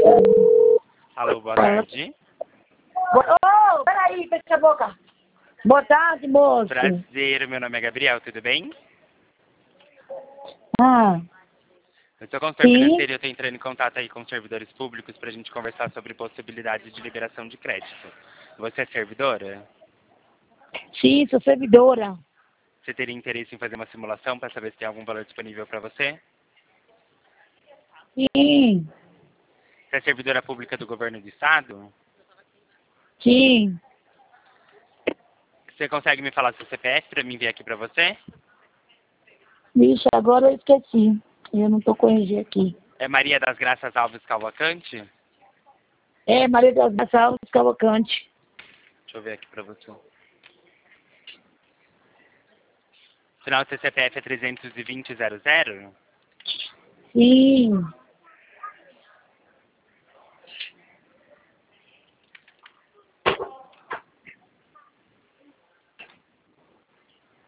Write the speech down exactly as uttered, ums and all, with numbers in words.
Alô, boa tarde. Ô, oh, peraí, fecha a boca. Boa tarde, moço. Prazer, meu nome é Gabriel, tudo bem? Ah, Eu sou consultor sim. financeiro e eu estou entrando em contato aí com os servidores públicos para a gente conversar sobre possibilidades de liberação de crédito. Você é servidora? Sim, sou servidora. Você teria interesse em fazer uma simulação para saber se tem algum valor disponível para você? Sim, Você é servidora pública do governo do estado? sim. Você consegue me falar seu C P F para me enviar aqui para você? Vixe, agora eu esqueci. Eu não tô com o R G aqui. É Maria das Graças Alves Cavalcante? É, Maria das Graças Alves Cavalcante. Deixa eu ver aqui para você. O final do seu C P F é trezentos e vinte zero zero? Sim.